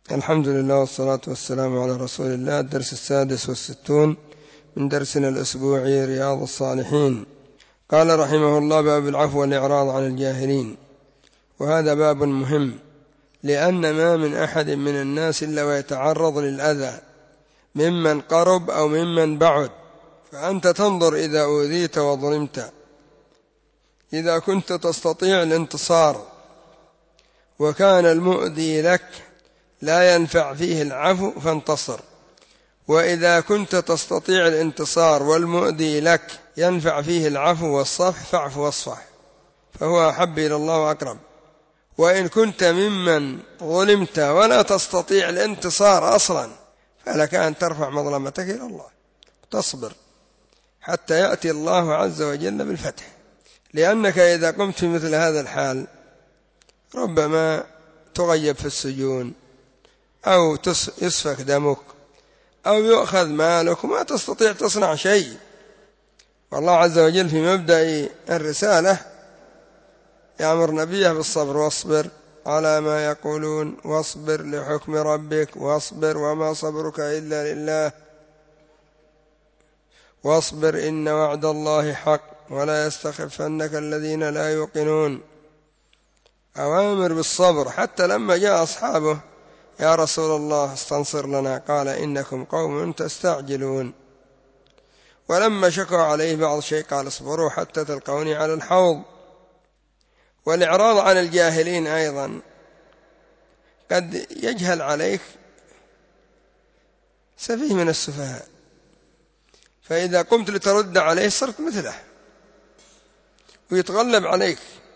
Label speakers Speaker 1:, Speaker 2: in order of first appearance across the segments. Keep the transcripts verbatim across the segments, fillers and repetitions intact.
Speaker 1: الحمد لله والصلاة والسلام على رسول الله. الدرس السادس والستون من درسنا الأسبوعي رياض الصالحين. قال رحمه الله: باب العفو والإعراض عن الجاهلين. وهذا باب مهم، لأن ما من أحد من الناس إلا ويتعرض للأذى ممن قرب أو ممن بعد، فأنت تنظر إذا أوذيت وظلمت، إذا كنت تستطيع الانتصار وكان المؤذي لك لا ينفع فيه العفو فانتصر، وإذا كنت تستطيع الانتصار والمؤذي لك ينفع فيه العفو والصفح فاعف واصفح، فهو أحب إلى الله وأقرب. وإن كنت ممن ظلمت ولا تستطيع الانتصار أصلا، فلك أن ترفع مظلمتك إلى الله تصبر حتى يأتي الله عز وجل بالفتح، لأنك إذا قمت في مثل هذا الحال ربما تغيب في السجون، أو يسفك دمك، أو يؤخذ مالك وما تستطيع تصنع شيء. والله عز وجل في مبدأ الرسالة يأمر نبيه بالصبر: واصبر على ما يقولون واصبر لحكم ربك واصبر وما صبرك إلا لله واصبر إن وعد الله حق ولا يستخفنك الذين لا يوقنون. أوامر بالصبر. حتى لما جاء أصحابه: يا رسول الله استنصر لنا، قال: إنكم قوم تستعجلون. ولما شكوا عليه بعض شيء قال: اصبروا حتى تلقوني على الحوض. والإعراض عن الجاهلين أيضا، قد يجهل عليك سفيه من السفهاء، فإذا قمت لترد عليه صرت مثله ويتغلب عليك.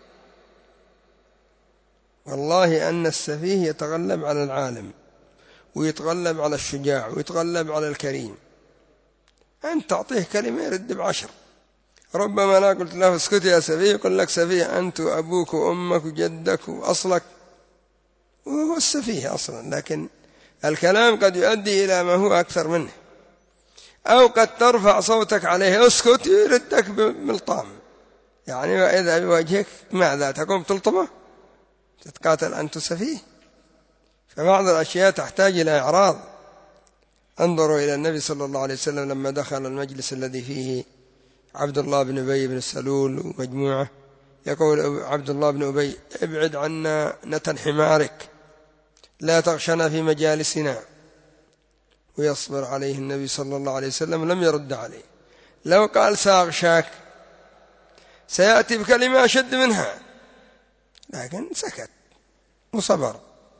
Speaker 1: والله أن السفيه يتغلب على العالم، ويتغلب على الشجاع، ويتغلب على الكريم. أنت تعطيه كلمة يرد بعشر. ربما لا قلت له اسكت يا سفيه، يقول لك: سفيه أنت وأبوك وأمك وجدك وأصلك، وهو السفيه أصلا، لكن الكلام قد يؤدي إلى ما هو أكثر منه. أو قد ترفع صوتك عليه: اسكت، يردك بملطام، يعني وإذا بوجهك ماذا تقوم تلطمه؟ تتقاتل أنت سفيه. فبعض الأشياء تحتاج إلى إعراض. انظروا إلى النبي صلى الله عليه وسلم لما دخل المجلس الذي فيه عبد الله بن أبي بن سلول ومجموعة، يقول عبد الله بن أبي: ابعد عنا نتن حمارك، لا تغشنا في مجالسنا. ويصبر عليه النبي صلى الله عليه وسلم، لم يرد عليه. لو قال سأغشاك سيأتي بكلمة أشد منها، لكن سكت وصبر.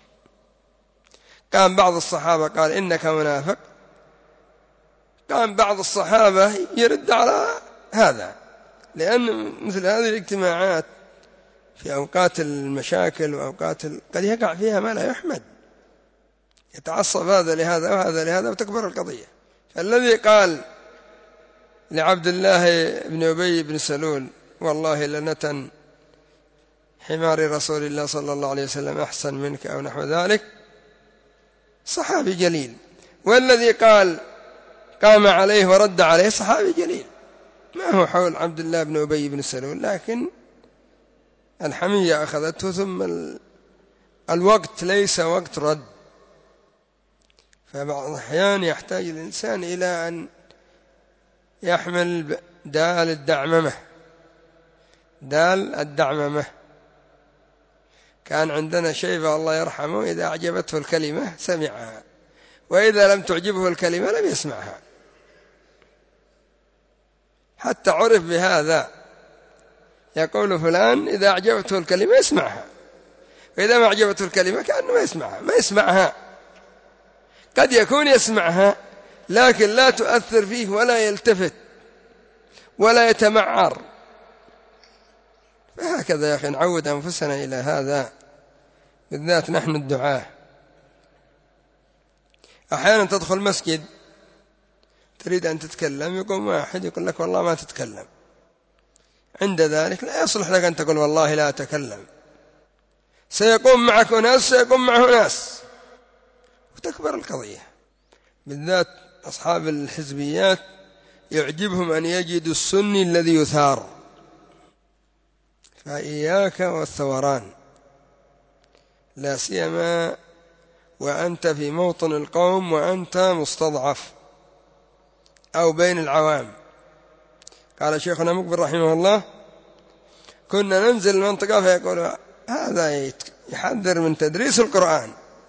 Speaker 1: قام بعض الصحابة قال: إنك منافق. قام بعض الصحابة يرد على هذا، لأن مثل هذه الاجتماعات في أوقات المشاكل وأوقات ال... قد يقع فيها ما لا يحمد، يتعصب هذا لهذا وهذا لهذا وتكبر القضية. فالذي قال لعبد الله بن أبي بن سلول: والله لنتن حمار رسول الله صلى الله عليه وسلم أحسن منك، أو نحو ذلك، صحابي جليل. والذي قال قام عليه ورد عليه صحابي جليل، ما هو حول عبد الله بن أبي بن سلول، لكن الحمية أخذته، ثم الوقت ليس وقت رد. فبعض الأحيان يحتاج الإنسان إلى أن يحمل دال الدعممة. دال الدعممة. كان عندنا شيبة الله يرحمه، إذا أعجبته الكلمة سمعها، وإذا لم تعجبه الكلمة لم يسمعها، حتى عرف بهذا. يقول فلان إذا أعجبته الكلمة يسمعها، وإذا ما أعجبته الكلمة كأنه ما يسمعها ما يسمعها قد يكون يسمعها لكن لا تؤثر فيه، ولا يلتفت ولا يتمعر. فهكذا يا أخي نعود أنفسنا إلى هذا، بالذات نحن الدعاة. أحيانا تدخل مسجد تريد أن تتكلم، يقوم واحد يقول لك: والله ما تتكلم. عند ذلك لا يصلح لك أن تقول: والله لا أتكلم. سيقوم معك ناس، سيقوم معه ناس، وتكبر القضية. بالذات أصحاب الحزبيات يعجبهم أن يجدوا السني الذي يثار، فإياك والثوران، لا سيما وأنت في موطن القوم وأنت مستضعف أو بين العوام. قال شيخنا مقبل رحمه الله: كنا ننزل المنطقة فيقول هذا يحذر من تدريس القرآن،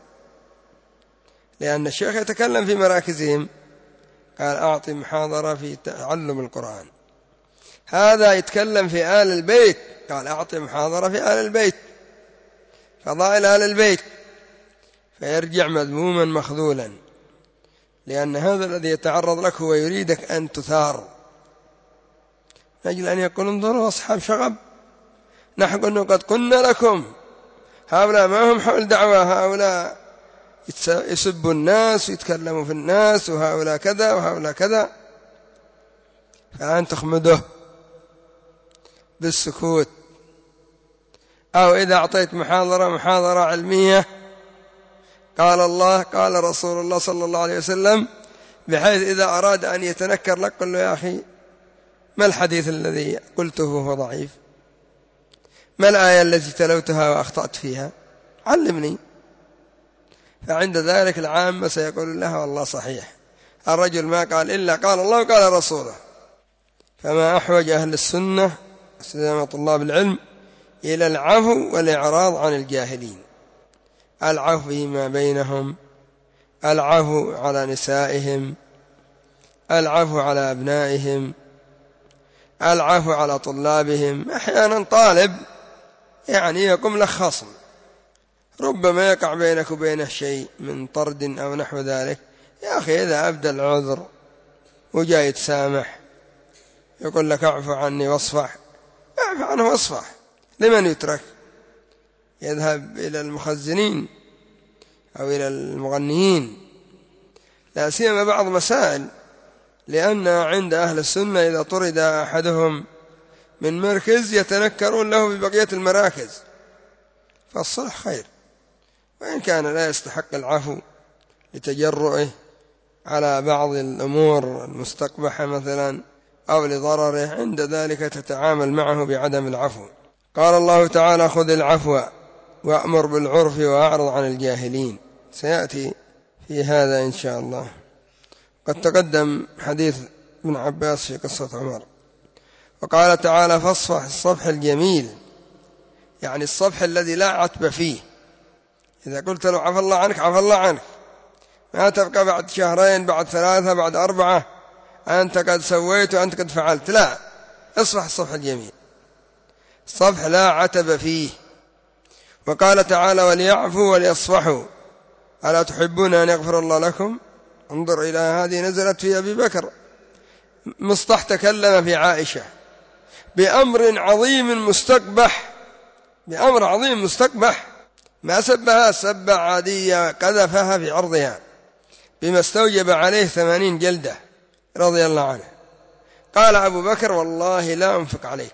Speaker 1: لأن الشيخ يتكلم في مراكزهم، قال أعطي محاضرة في تعلم القرآن. هذا يتكلم في آل البيت، قال أعطي محاضرة في آل البيت، فضائل آل البيت، فيرجع مذموما مخذولا، لأن هذا الذي يتعرض لك هو يريدك أن تثار، نجل أن يقول انظروا أصحاب شغب، نحن قد قلنا لكم هؤلاء ما هم حول دعوة، هؤلاء يسبوا الناس ويتكلموا في الناس، وهؤلاء كذا وهؤلاء كذا، فأنت تخمده بالسكوت. أو إذا أعطيت محاضرة محاضرة علمية قال الله قال رسول الله صلى الله عليه وسلم، بحيث إذا أراد أن يتنكر لك قل له يا أخي ما الحديث الذي قلته هو ضعيف، ما الآية التي تلوتها وأخطأت فيها، علمني. فعند ذلك العامة سيقول لها والله صحيح، الرجل ما قال إلا قال الله وقال رسوله. فما أحوج أهل السنة سلامة طلاب العلم إلى العفو والإعراض عن الجاهلين، العفو فيما بينهم، العفو على نسائهم، العفو على أبنائهم، العفو على طلابهم. أحيانا طالب يعني يقوم له خصم، ربما يقع بينك وبينه شيء من طرد أو نحو ذلك، يا أخي إذا أبدى العذر وجاء يتسامح يقول لك اعفو عني واصفح، اعفو عنه واصفح. لمن يترك؟ يذهب إلى المخزنين أو إلى المغنيين، لا سيما بعض مسائل، لأن عند أهل السنة إذا طرد أحدهم من مركز يتنكرون له ببقية المراكز، فالصلح خير، وإن كان لا يستحق العفو لتجرؤه على بعض الأمور المستقبحة مثلا أو لضرره، عند ذلك تتعامل معه بعدم العفو. قال الله تعالى خذ العفو وأمر بالعرف وأعرض عن الجاهلين، سيأتي في هذا إن شاء الله. قد تقدم حديث ابن عباس في قصة عمر. وقال تعالى فاصفح الصفح الجميل، يعني الصفح الذي لا عتب فيه، إذا قلت له عفى الله عنك عفى الله عنك، ما تبقى بعد شهرين بعد ثلاثة بعد أربعة أنت قد سويت وأنت قد فعلت، لا، اصفح الصفح الجميل، الصفح لا عتب فيه. وقال تعالى وليعفوا وليصفحوا ألا تحبون أن يغفر الله لكم؟ انظر إلى هذه نزلت في أبي بكر. مصطح تكلم في عائشة بأمر عظيم مستقبح، بأمر عظيم مستقبح، ما سبها سبة عادية، قذفها في عرضها بما استوجب عليه ثمانين جلدة رضي الله عنه. قال أبو بكر والله لا أنفق عليك،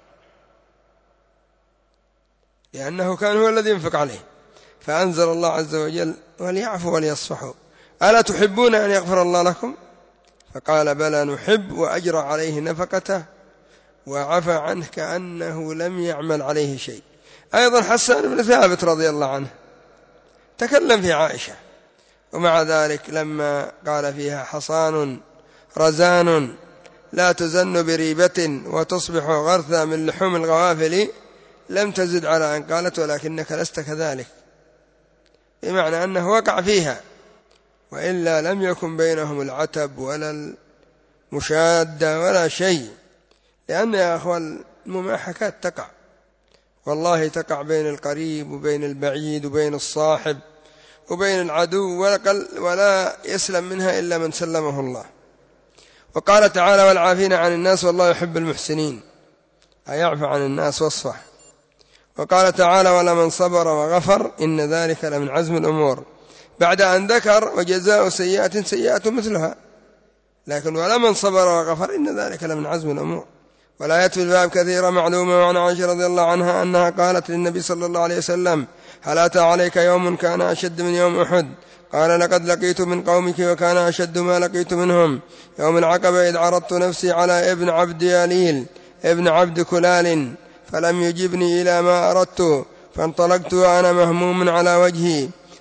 Speaker 1: لأنه كان هو الذي ينفق عليه، فأنزل الله عز وجل وليعفوا وليصفحوا ألا تحبون أن يغفر الله لكم؟ فقال بلى نحب، وأجرى عليه نفقته وعفى عنه كأنه لم يعمل عليه شيء. أيضا حسان بن ثابت رضي الله عنه تكلم في عائشة، ومع ذلك لما قال فيها حصان رزان لا تزن بريبة وتصبح غرثا من لحوم الغوافل لم تزد على أن قالت ولكنك لست كذلك، بمعنى أنه وقع فيها، وإلا لم يكن بينهم العتب ولا المشادة ولا شيء. لأن يا أخوان المماحكات تقع، والله تقع بين القريب وبين البعيد وبين الصاحب وبين العدو، ولا يسلم منها إلا من سلمه الله. وقال تعالى والعافين عن الناس والله يحب المحسنين، أيعفو عن الناس واصفح. وقال تعالى ولمن صبر وغفر إن ذلك لمن عزم الأمور، بعد أن ذكر وجزاء سيئة سيئة مثلها، لكن ولمن صبر وغفر إن ذلك لمن عزم الأمور. والآيات في الباب كثيرة معلومة. وعن عائشة رضي الله عنها أنها قالت للنبي صلى الله عليه وسلم هل أتى عليك يوم كان أشد من يوم أحد؟ قال لقد لقيت من قومك وكان أشد ما لقيت منهم يوم العقبة إذ عرضت نفسي على ابن عبد يليل ابن عبد كلال فلم يجبني إلى ما أردت، فانطلقت وأنا مهموم على وجهي،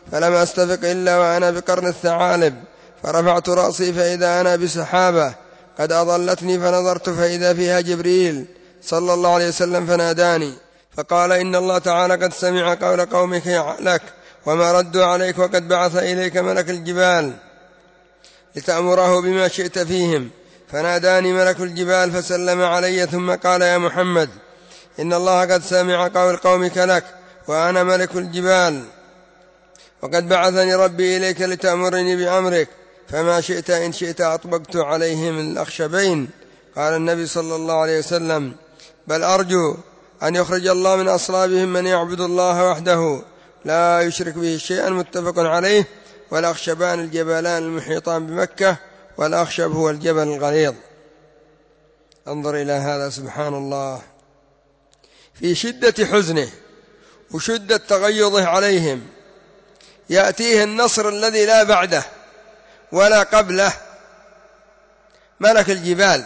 Speaker 1: فلم أستفق إلا وأنا بقرن الثعالب، فرفعت رأسي فإذا أنا بسحابة قد أضلتني، فنظرت فإذا فيها جبريل صلى الله عليه وسلم فناداني فقال: إن الله تعالى قد سمع قول قومك لك وما ردوا عليك، وقد بعث إليك ملك الجبال لتأمره بما شئت فيهم. فناداني ملك الجبال فسلم علي، ثم قال: يا محمد، إن الله قد سمع قول قومك لك وأنا ملك الجبال، وقد بعثني ربي إليك لتأمرني بأمرك، فما شئت إن شئت أطبقت عليهم الأخشبين. قال النبي صلى الله عليه وسلم: بل أرجو أن يخرج الله من أصلابهم من يعبد الله وحده لا يشرك به شيئا. متفق عليه. والأخشبان الجبلان المحيطان بمكة، والأخشب هو الجبل الغليظ. انظر إلى هذا سبحان الله، في شدة حزنه وشدة تغيظه عليهم يأتيه النصر الذي لا بعده ولا قبله، ملك الجبال،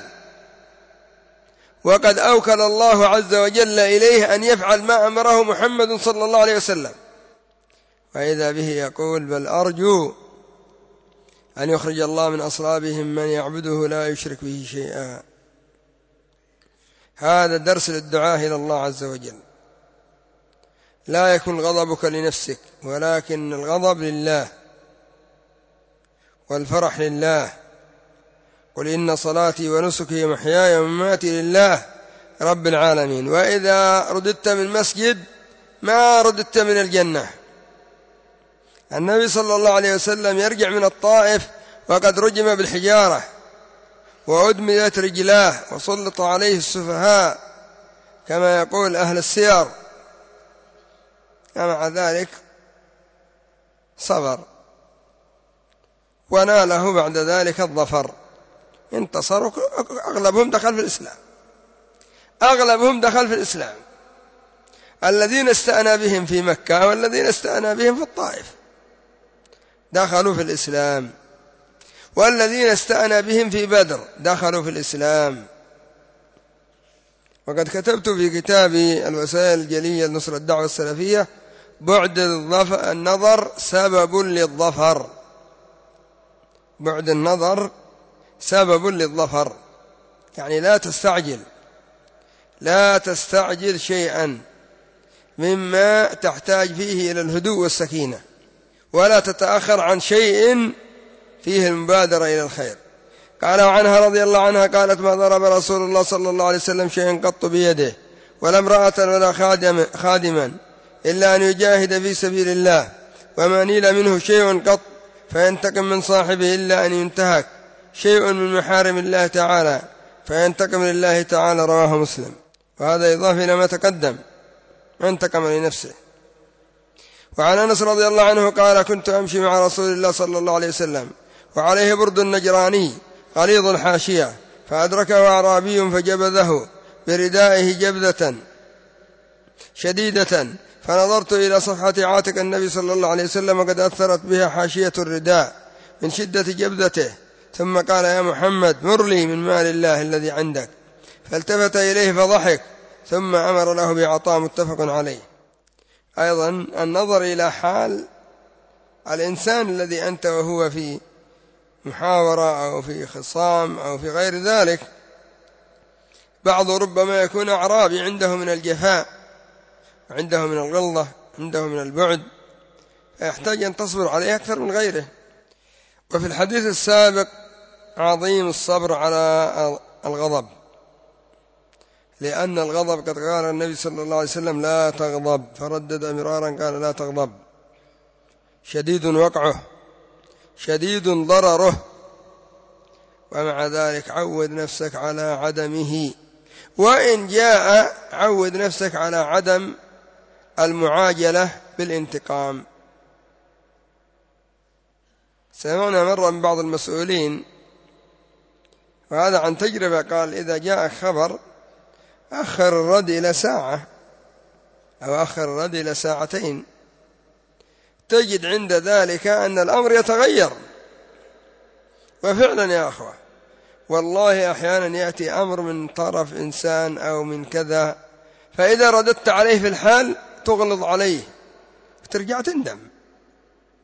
Speaker 1: وقد أوكل الله عز وجل إليه أن يفعل ما أمره محمد صلى الله عليه وسلم، وإذا به يقول: بل أرجو أن يخرج الله من أصلابهم من يعبده لا يشرك به شيئا. هذا درس للدعاء إلى الله عز وجل. لا يكن غضبك لنفسك، ولكن الغضب لله والفرح لله. قل إن صلاتي ونسكي ومحياي ومماتي لله رب العالمين. وإذا رددت من المسجد ما رددت من الجنة. النبي صلى الله عليه وسلم يرجع من الطائف وقد رجم بالحجارة وأدميت رجلاه وسلط عليه السفهاء كما يقول أهل السير، ومع ذلك صبر وناله بعد ذلك الظفر. انتصروا، أغلبهم دخل في الإسلام، أغلبهم دخل في الإسلام، الذين استأنى بهم في مكة والذين استأنى بهم في الطائف دخلوا في الإسلام، والذين استأنى بهم في بدر دخلوا في الإسلام. وقد كتبت في كتابي الوسائل الجلية لنصر الدعوة السلفية: بعد النظر سبب للظفر. بعد النظر سبب للظفر، يعني لا تستعجل، لا تستعجل شيئا مما تحتاج فيه إلى الهدوء والسكينة، ولا تتأخر عن شيء فيه المبادرة إلى الخير. قال عنها رضي الله عنها قالت: ما ضرب رسول الله صلى الله عليه وسلم شيئا قط بيده، ولا امرأة ولا خادم خادما، إلا أن يجاهد في سبيل الله، وما نيل منه شيء قط فينتقم من صاحبه إلا أن ينتهك شيء من محارم الله تعالى فينتقم لله تعالى. رواه مسلم. وهذا إضافة إلى ما تقدم، انتقم لنفسه. وعن أنس رضي الله عنه قال: كنت أمشي مع رسول الله صلى الله عليه وسلم وعليه برد نجراني غليظ الحاشية، فأدركه أعرابي فجبذه بردائه جبذة شديدة، فنظرت إلى صفحة عاتق النبي صلى الله عليه وسلم وقد أثرت بها حاشية الرداء من شدة جبذته، ثم قال: يا محمد، مر لي من مال الله الذي عندك. فالتفت إليه فضحك، ثم أمر له بعطاء. متفق عليه. أيضا النظر إلى حال الإنسان الذي أنت وهو في محاورة أو في خصام أو في غير ذلك. بعض ربما يكون أعرابي عنده من الجفاء، عنده من الغلظة، عنده من البعد، فيحتاج أن تصبر عليه أكثر من غيره. وفي الحديث السابق عظيم الصبر على الغضب، لأن الغضب قد قال النبي صلى الله عليه وسلم: لا تغضب، فردد مرارا قال: لا تغضب، شديد وقعه شديد ضرره. ومع ذلك عود نفسك على عدمه، وإن جاء عود نفسك على عدم المعاجلة بالانتقام. سمعنا مرة من بعض المسؤولين، وهذا عن تجربة، قال: إذا جاء خبر أخر الرد إلى ساعة أو أخر الرد إلى ساعتين، تجد عند ذلك أن الأمر يتغير. وفعلا يا أخوة، والله أحيانا يأتي أمر من طرف إنسان أو من كذا، فإذا رددت عليه في الحال تغلظ عليه وترجع تندم.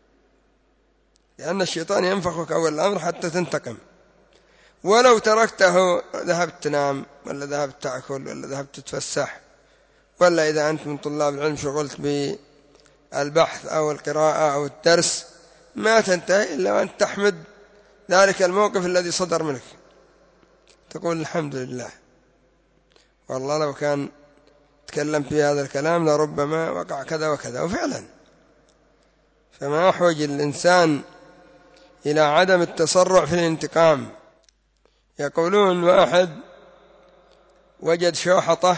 Speaker 1: لأن الشيطان ينفخك أول الأمر حتى تنتقم. ولو تركته ذهبت تنام ولا ذهبت تأكل ولا ذهبت تتفسح، ولا إذا أنت من طلاب العلم شغلت بالبحث أو القراءة أو الدرس، ما تنتهي إلا وأن تحمد ذلك الموقف الذي صدر منك، تقول الحمد لله، والله لو كان تكلم في هذا الكلام لربما وقع كذا وكذا. وفعلا فما أحوج الإنسان إلى عدم التسرع في الانتقام. يقولون واحد وجد شوحطة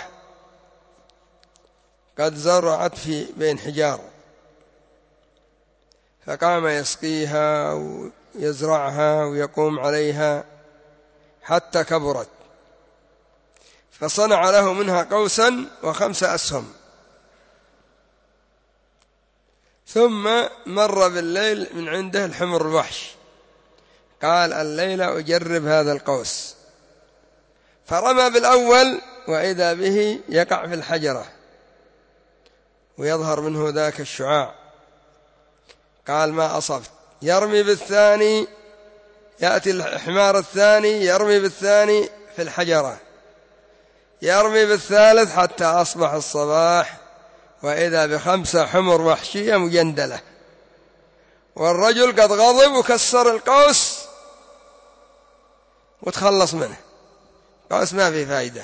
Speaker 1: قد زرعت في بين حجار، فقام يسقيها ويزرعها ويقوم عليها حتى كبرت، فصنع له منها قوسا وخمس أسهم، ثم مر بالليل من عنده الحمر الوحش، قال الليلة أجرب هذا القوس، فرمى بالأول وإذا به يقع في الحجرة ويظهر منه ذاك الشعاع، قال ما أصبت، يرمي بالثاني، يأتي الحمار الثاني يرمي بالثاني في الحجرة، يرمي بالثالث حتى أصبح الصباح وإذا بخمسة حمر وحشية مجندلة، والرجل قد غضب وكسر القوس وتخلص منه، قوس ما في فائدة.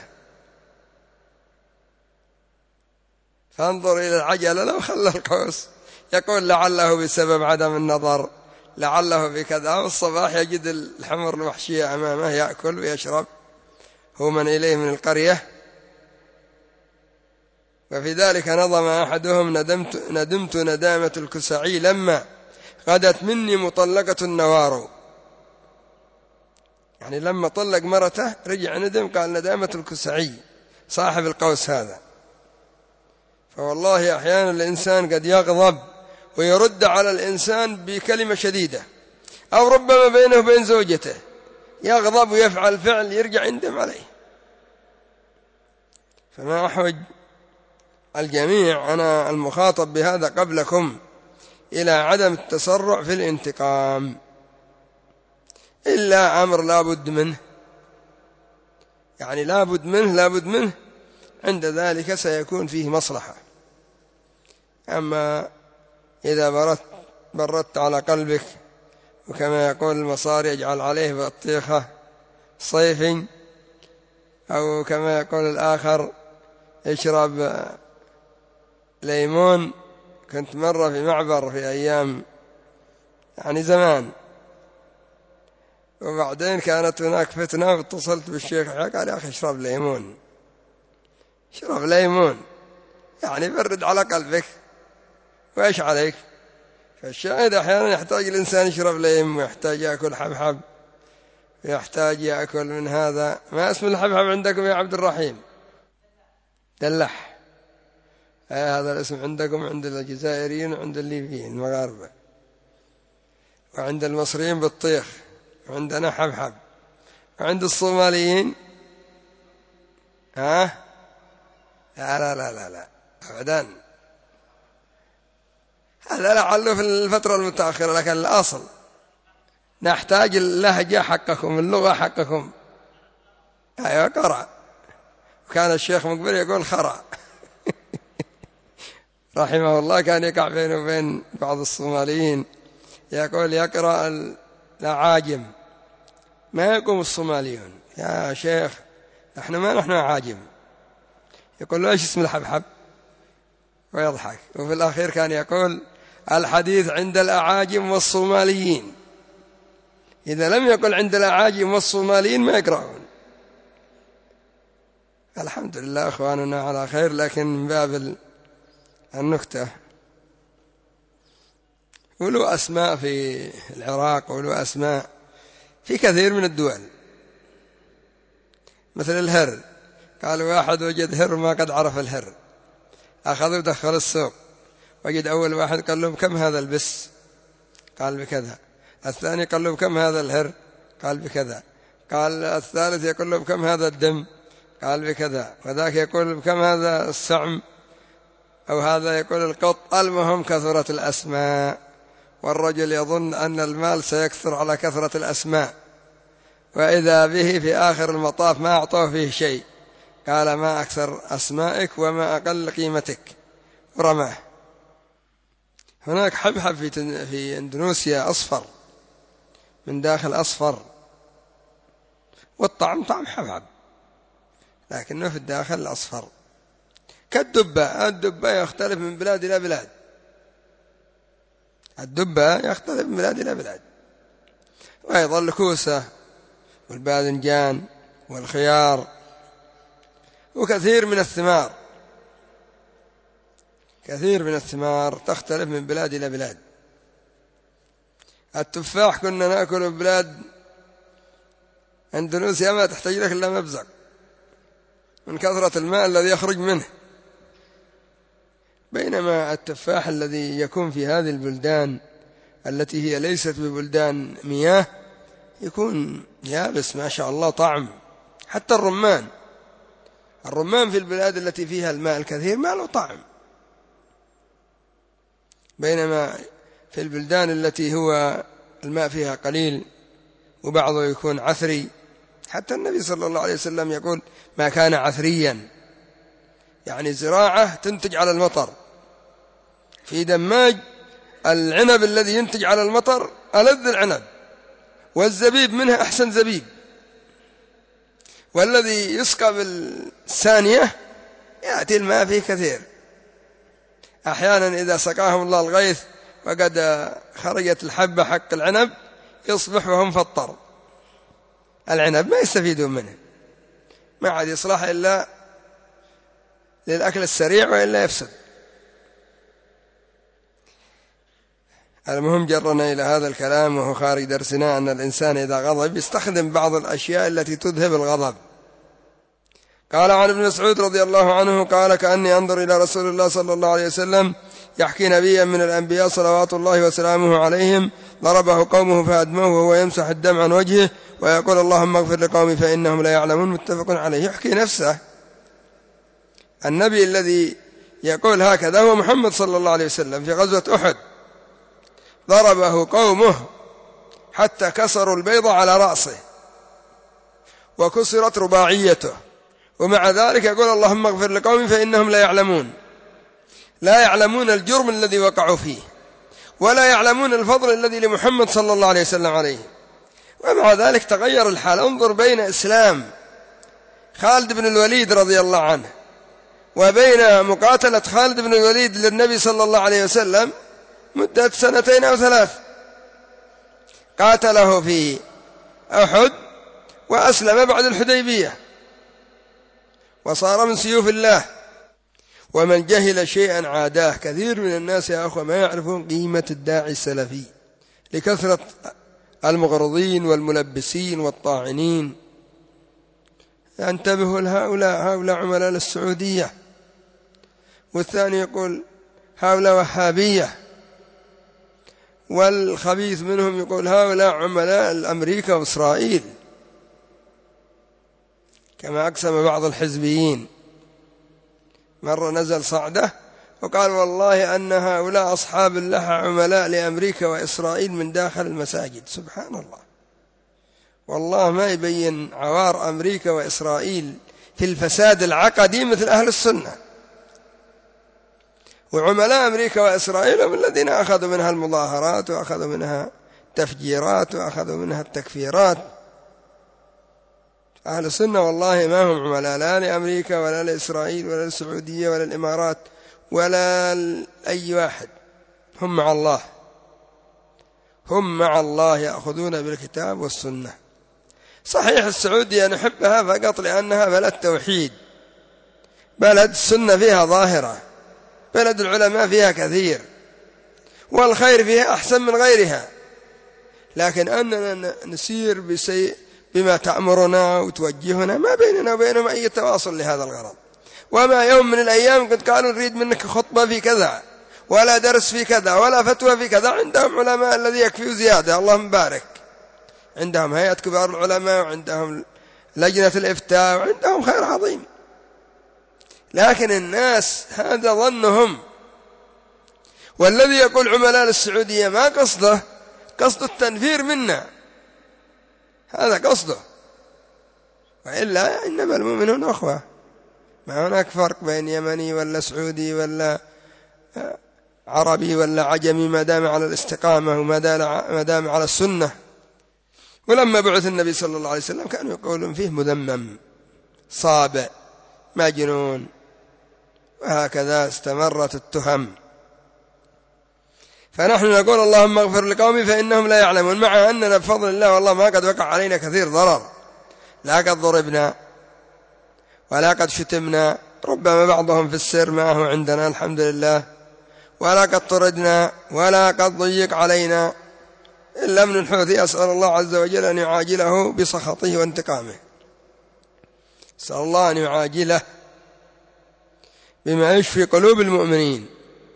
Speaker 1: فانظر إلى العجلة لو خلى القوس، يقول لعله بسبب عدم النظر، لعله بكذا، والصباح يجد الحمر الوحشية أمامه يأكل ويشرب هو من إليه من القرية. وفي ذلك نظم أحدهم ندمت, ندمت ندامة الكسعي لما غدت مني مطلقة النوار، يعني لما طلق مرته رجع ندم، قال ندامة الكسعي صاحب القوس هذا. فوالله أحيانا الإنسان قد يغضب ويرد على الإنسان بكلمة شديدة، أو ربما بينه وبين زوجته يغضب ويفعل فعل يرجع يندم عليه. فما أحوج الجميع، أنا المخاطب بهذا قبلكم، إلى عدم التسرع في الانتقام، إلا أمر لا بد منه، يعني لا بد منه لا بد منه عند ذلك سيكون فيه مصلحة. أما إذا بردت, بردت على قلبك، وكما يقول المصاري يجعل عليه بطيخة صيف، أو كما يقول الآخر اشرب ليمون. كنت مرة في معبر في أيام يعني زمان، وبعدين كانت هناك فتنة، واتصلت بالشيخ قال يا أخي اشرب ليمون، اشرب ليمون يعني برد على قلبك، وإيش عليك؟ فالشاهد أحيانا يحتاج الإنسان يشرب ليم، ويحتاج يأكل حبحب، يحتاج يأكل من هذا. ما اسم الحبحب عندكم يا عبد الرحيم؟ دلح. هذا الاسم عندكم عند الجزائريين وعند الليبيين المغاربة، وعند المصريين بطيخ، وعندنا حبحب، وعند الصوماليين ها لا لا لا لا, لا. أبدا، هذا لعله في الفترة المتأخرة، لكن الأصل نحتاج اللهجة حقكم، اللغة حقكم. أيوة قرأ، وكان الشيخ مقبل يقول خرأ رحمه الله، كان يقع بينه وبين بعض الصوماليين يقول يقرأ العاجم، ما يقوم الصوماليون يا شيخ احنا ما نحن عاجم، يقول له ايش اسم الحبحب ويضحك. وفي الأخير كان يقول الحديث عند الأعاجم والصوماليين، إذا لم يقل عند الأعاجم والصوماليين ما يقرأون. الحمد لله أخواننا على خير، لكن من باب النكتة، ولو أسماء في العراق ولو أسماء في كثير من الدول، مثل الهر، قال واحد وجد هر ما قد عرف الهر، أخذ ودخل السوق، وجد أول واحد قال له كم هذا البس، قال بكذا، الثاني قال له كم هذا الهر، قال بكذا، قال الثالث يقول له كم هذا الدم، قال بكذا، وذاك يقول كم هذا السعم، أو هذا يقول القط. المهم كثرت الأسماء والرجل يظن أن المال سيكثر على كثرة الأسماء، وإذا به في آخر المطاف ما أعطوه فيه شيء، قال ما أكثر أسمائك وما أقل قيمتك، ورماه. هناك حبحب في, في إندونيسيا أصفر من داخل أصفر، والطعم طعم حبحب لكنه في الداخل أصفر كالدبة. الدبة يختلف من بلاد إلى بلاد، الدبة يختلف من بلاد إلى بلاد. وأيضا الكوسة والباذنجان والخيار وكثير من الثمار، كثير من الثمار تختلف من بلاد إلى بلاد. التفاح كنا نأكل في بلاد أندونيسيا ما تحتاج لك إلا مبزق من كثرة الماء الذي يخرج منه، بينما التفاح الذي يكون في هذه البلدان التي هي ليست ببلدان مياه يكون يابس ما شاء الله طعم. حتى الرمان، الرمان في البلاد التي فيها الماء الكثير ما له طعم، بينما في البلدان التي هو الماء فيها قليل وبعضه يكون عثري. حتى النبي صلى الله عليه وسلم يقول ما كان عثريا، يعني زراعة تنتج على المطر. في دماج العنب الذي ينتج على المطر ألذ العنب، والزبيب منها أحسن زبيب، والذي يسقى بالثانية يأتي الماء فيه كثير. أحيانا إذا سقاهم الله الغيث وقد خرجت الحبة حق العنب يصبح وهم فطر العنب، ما يستفيدون منه، ما عاد يصلح إلا للأكل السريع وإلا يفسد. المهم جرنا إلى هذا الكلام وهو خارج درسنا أن الإنسان إذا غضب يستخدم بعض الأشياء التي تذهب الغضب. قال عن ابن مسعود رضي الله عنه قال كأني أنظر إلى رسول الله صلى الله عليه وسلم يحكي نبيا من الأنبياء صلوات الله وسلامه عليهم ضربه قومه فأدموه وهو يمسح الدم عن وجهه ويقول اللهم اغفر لقومي فإنهم لا يعلمون. متفق عليه. يحكي نفسه. النبي الذي يقول هكذا هو محمد صلى الله عليه وسلم. في غزوة أحد ضربه قومه حتى كسروا البيض على رأسه وكسرت رباعيته، ومع ذلك يقول اللهم اغفر لقومي فإنهم لا يعلمون. لا يعلمون الجرم الذي وقعوا فيه، ولا يعلمون الفضل الذي لمحمد صلى الله عليه وسلم عليه، ومع ذلك تغير الحال. انظر بين إسلام خالد بن الوليد رضي الله عنه وبين مقاتلة خالد بن الوليد للنبي صلى الله عليه وسلم مدة سنتين أو ثلاث. قاتله في أحد وأسلم بعد الحديبية وصار من سيوف الله. ومن جهل شيئا عاداه. كثير من الناس يا أخوة ما يعرفون قيمة الداعي السلفي لكثرة المغرضين والملبسين والطاعنين. انتبهوا لهؤلاء، هؤلاء عملاء السعودية، والثاني يقول هؤلاء وهابية، والخبيث منهم يقول هؤلاء عملاء الأمريكا وإسرائيل، كما أقسم بعض الحزبيين. مرة نزل صعدة وقال والله أن هؤلاء أصحاب اللحى عملاء لأمريكا وإسرائيل من داخل المساجد. سبحان الله، والله ما يبين عوار أمريكا وإسرائيل في الفساد العقدي مثل أهل السنة. وعملاء أمريكا وإسرائيل هم الذين أخذوا منها المظاهرات وأخذوا منها التفجيرات وأخذوا منها التكفيرات. أهل السنة والله ما هم عملاء لا لأمريكا ولا لإسرائيل ولا للسعودية ولا الإمارات ولا لأي واحد. هم مع الله، هم مع الله يأخذون بالكتاب والسنة. صحيح السعودية نحبها فقط لأنها بلد توحيد، بلد السنة فيها ظاهرة، بلد العلماء فيها كثير، والخير فيها أحسن من غيرها. لكن أننا نسير بسيء بما تأمرنا وتوجهنا، ما بيننا وبينهم أي تواصل لهذا الغرض. وما يوم من الأيام قد قالوا نريد منك خطبة في كذا ولا درس في كذا ولا فتوى في كذا. عندهم علماء الذي يكفي زيادة، اللهم بارك. عندهم هيئة كبار العلماء وعندهم لجنة الإفتاء وعندهم خير عظيم. لكن الناس هذا ظنهم، والذي يقول عملاء السعودية ما قصده قصد التنفير منا، هذا قصده، وإلا إنما المؤمنون أخوة، ما هناك فرق بين يمني ولا سعودي ولا عربي ولا عجمي ما دام على الاستقامة وما دام على السنة. ولما بعث النبي صلى الله عليه وسلم كانوا يقولون فيه مذمم صابع مجنون، وهكذا استمرت التهم. فنحن نقول اللهم اغفر لقومي فإنهم لا يعلمون، مع أننا بفضل الله والله ما قد وقع علينا كثير ضرر، لا قد ضربنا ولا قد شتمنا، ربما بعضهم في السر ما هو عندنا الحمد لله، ولا قد طردنا ولا قد ضيق علينا، إلا من الحوثي أسأل الله عز وجل أن يعاجله بسخطه وانتقامه، أسأل الله أن يعاجله بما يشفي قلوب المؤمنين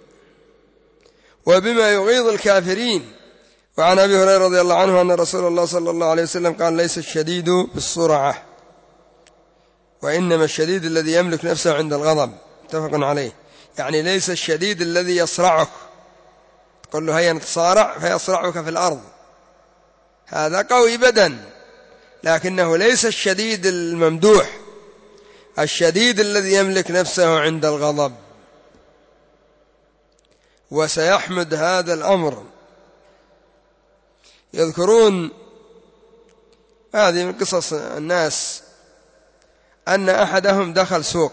Speaker 1: وبما يغيظ الكافرين. وعن أبي هريرة رضي الله عنه أن رسول الله صلى الله عليه وسلم قال ليس الشديد بالسرعة، وإنما الشديد الذي يملك نفسه عند الغضب، متفق عليه. يعني ليس الشديد الذي يصرعك، تقول له هيا نتصارع فيصرعك في الأرض، هذا قوي بدن، لكنه ليس الشديد الممدوح، الشديد الذي يملك نفسه عند الغضب. وسيحمد هذا الأمر. يذكرون هذه من قصص الناس أن أحدهم دخل سوق،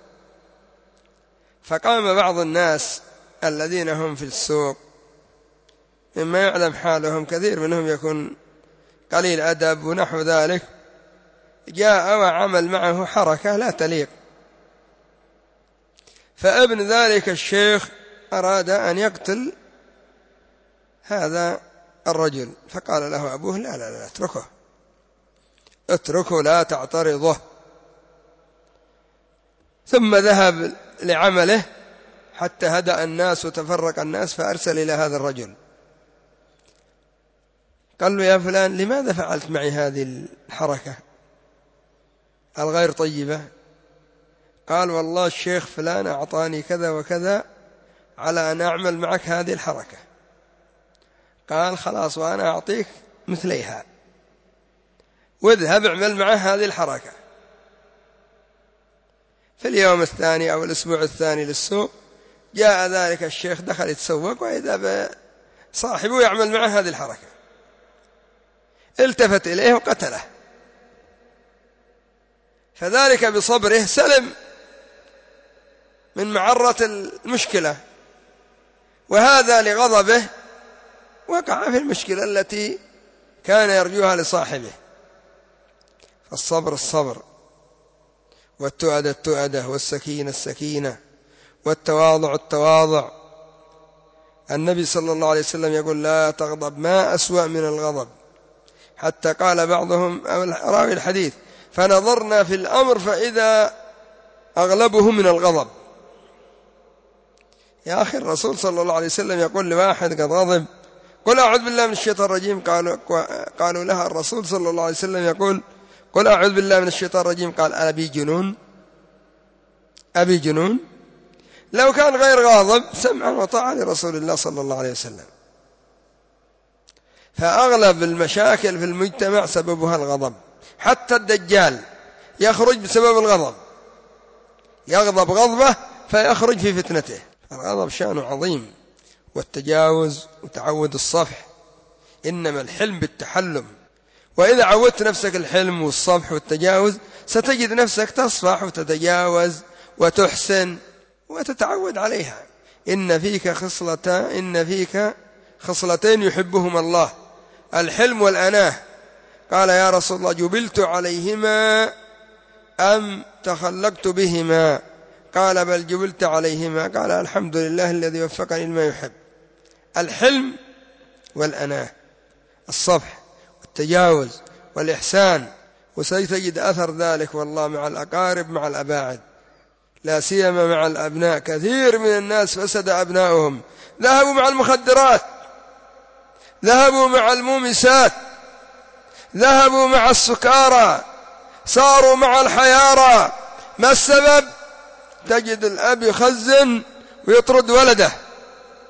Speaker 1: فقام بعض الناس الذين هم في السوق مما يعلم حالهم، كثير منهم يكون قليل أدب ونحو ذلك، جاء وعمل معه حركة لا تليق، فابن ذلك الشيخ أراد أن يقتل هذا الرجل، فقال له أبوه لا لا لا اتركه اتركه لا تعترضه. ثم ذهب لعمله حتى هدأ الناس وتفرق الناس، فأرسل إلى هذا الرجل قال له يا فلان لماذا فعلت معي هذه الحركة الغير طيبة؟ قال والله الشيخ فلان أعطاني كذا وكذا على أن أعمل معك هذه الحركة. قال خلاص وأنا أعطيك مثليها، واذهب اعمل معه هذه الحركة. في اليوم الثاني أو الأسبوع الثاني للسوق جاء ذلك الشيخ دخل يتسوق، وإذا صاحبه يعمل معه هذه الحركة، التفت إليه وقتله. فذلك بصبره سلم من معرة المشكلة، وهذا لغضبه وقع في المشكلة التي كان يرجوها لصاحبه. فالصبر الصبر، والتؤدة التؤدة، والسكينة السكينة، والتواضع التواضع. النبي صلى الله عليه وسلم يقول لا تغضب، ما أسوأ من الغضب. حتى قال بعضهم أو راوي الحديث فنظرنا في الأمر فإذا أغلبه من الغضب. يا أخي الرسول صلى الله عليه وسلم يقول لواحد قد غضب قل أعوذ بالله من الشيطان الرجيم، قالوا, قالوا لها الرسول صلى الله عليه وسلم يقول قل أعوذ بالله من الشيطان الرجيم، قال أبي جنون أبي جنون. لو كان غير غاضب سمعا وطاعة لرسول الله صلى الله عليه وسلم. فأغلب المشاكل في المجتمع سببها الغضب، حتى الدجال يخرج بسبب الغضب، يغضب غضبه فيخرج في فتنته. الغضب شأنه عظيم، والتجاوز وتعود الصفح، إنما الحلم بالتحلم. وإذا عودت نفسك الحلم والصفح والتجاوز ستجد نفسك تصفح وتتجاوز وتحسن وتتعود عليها. إن فيك خصلتين إن فيك خصلتين يحبهما الله، الحلم والأناه. قال يا رسول الله جبلت عليهما أم تخلقت بهما؟ قال بل جبلت عليهما. قال الحمد لله الذي وفقني لما يحب. الحلم والأناه، الصفح والتجاوز والإحسان، وستجد أثر ذلك والله مع الأقارب مع الأباعد، لا سيما مع الأبناء. كثير من الناس فسد أبناؤهم، ذهبوا مع المخدرات، ذهبوا مع المومسات، ذهبوا مع السكارى، صاروا مع الحيارى. ما السبب؟ تجد الأب يخزن ويطرد ولده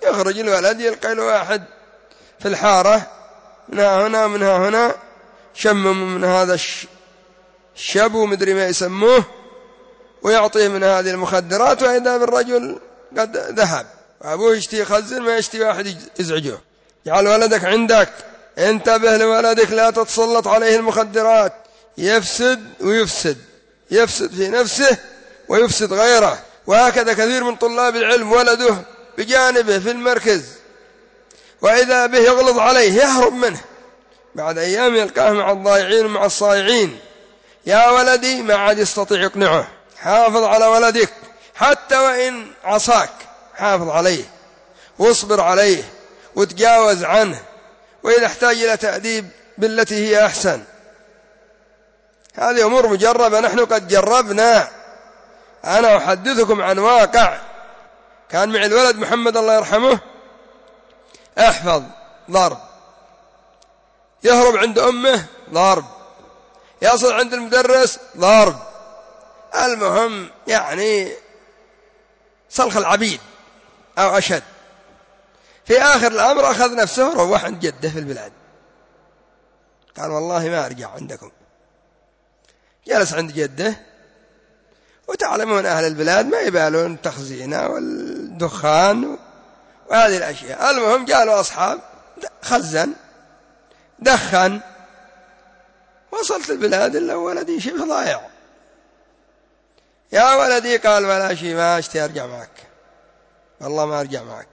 Speaker 1: يخرج الولد يلقى له واحد في الحارة منها هنا منها هنا، شمم من هذا الشبو مدري ما يسموه، ويعطيه من هذه المخدرات، وإذا بالرجل قد ذهب، وأبوه يشتي يخزن ما يشتي واحد يزعجه. جعل ولدك عندك، انتبه لولدك، لا تتسلط عليه المخدرات، يفسد ويفسد، يفسد في نفسه ويفسد غيره. وهكذا كثير من طلاب العلم ولده بجانبه في المركز، وإذا به يغلظ عليه يهرب منه، بعد أيام يلقاه مع الضائعين ومع الصائعين. يا ولدي ما عاد يستطيع يقنعه، حافظ على ولدك حتى وإن عصاك، حافظ عليه واصبر عليه وتجاوز عنه، وإذا احتاج إلى تأديب بالتي هي أحسن. هذه أمور مجربة، نحن قد جربنا. أنا أحدثكم عن واقع كان مع الولد محمد الله يرحمه، احفظ ضرب، يهرب عند أمه ضرب، يصل عند المدرس ضرب، المهم يعني سلخ العبيد أو أشد. في آخر الأمر أخذ نفسه وروح عند جده في البلاد، قال والله ما أرجع عندكم. جلس عند جده، وتعلمون أهل البلاد ما يبالون تخزينه والدخان وهذه الأشياء. المهم جاءوا أصحاب، خزن دخن، وصلت البلاد إلا ولدي شبه ضايع. يا ولدي، قال ولا شيء، ما أشتي أرجع معك، والله ما أرجع معك.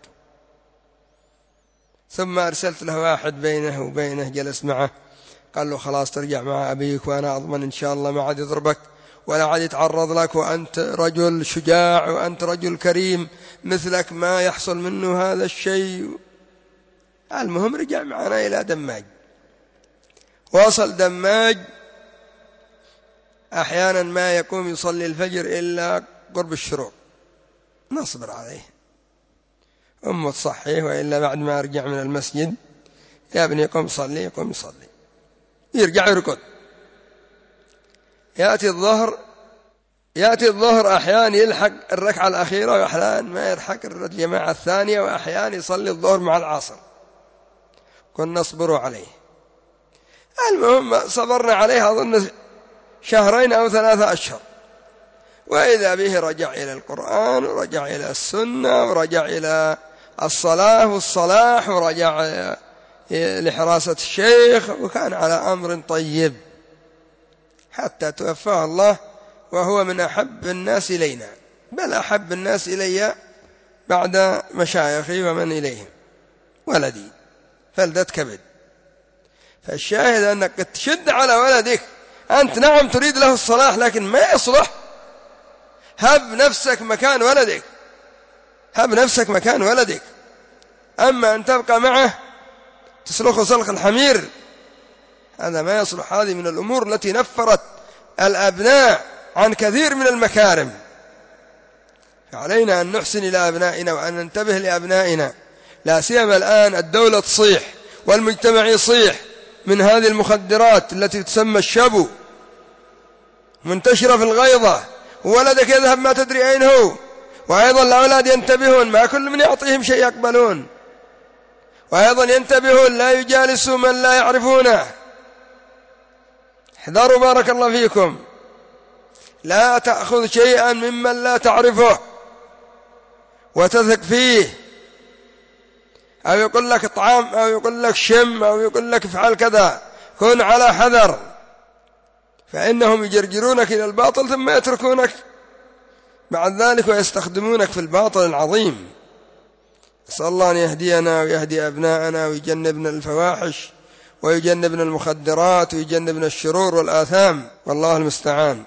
Speaker 1: ثم أرسلت له واحد بينه وبينه جلس معه، قال له خلاص ترجع مع أبيك، وأنا أضمن إن شاء الله ما عاد يضربك ولا عاد يتعرض لك، وأنت رجل شجاع وأنت رجل كريم، مثلك ما يحصل منه هذا الشيء. المهم رجع معنا إلى دماج. وصل دماج، أحيانا ما يقوم يصلي الفجر إلا قرب الشروق، نصبر عليه، أمه تصحيه، وإلا بعد ما أرجع من المسجد يا ابني قم صلي، يقوم يصلي، يرجع يركض. يأتي الظهر، يأتي الظهر أحيانا يلحق الركعة الأخيرة، وأحيانا ما يلحق الجماعة الثانية، وأحيانا يصلي الظهر مع العصر. كنا نصبروا عليه. المهم صبرنا عليه أظن شهرين أو ثلاثة أشهر، وإذا به رجع إلى القرآن، ورجع إلى السنة، ورجع إلى الصلاة والصلاح، ورجع لحراسة الشيخ، وكان على أمر طيب حتى توفاه الله، وهو من أحب الناس إلينا، بل أحب الناس إلي بعد مشايخي ومن إليهم ولدي، فلدة كبد. فالشاهد أنك تشد على ولدك، أنت نعم تريد له الصلاح لكن ما يصلح، هب نفسك مكان ولدك، هب نفسك مكان ولدك. أما أن تبقى معه تسلخ سلخ الحمير، هذا ما يصلح. هذه من الأمور التي نفرت الأبناء عن كثير من المكارم. فعلينا أن نحسن إلى أبنائنا وأن ننتبه لأبنائنا، لا سيما الآن الدولة تصيح والمجتمع يصيح من هذه المخدرات التي تسمى الشبو، منتشرة في الغيضة، وولدك يذهب ما تدري أين هو. وأيضا الأولاد ينتبهون، ما كل من يعطيهم شيء يقبلون، وأيضا ينتبهون لا يجالسوا من لا يعرفونه. احذروا بارك الله فيكم، لا تأخذ شيئا ممن لا تعرفه وتثق فيه، أو يقول لك طعام، أو يقول لك شم، أو يقول لك افعل كذا، كن على حذر، فإنهم يجرجرونك إلى الباطل ثم يتركونك بعد ذلك ويستخدمونك في الباطل العظيم. أسأل الله أن يهدينا ويهدي أبناءنا ويجنبنا الفواحش ويجنبنا المخدرات ويجنبنا الشرور والآثام، والله المستعان.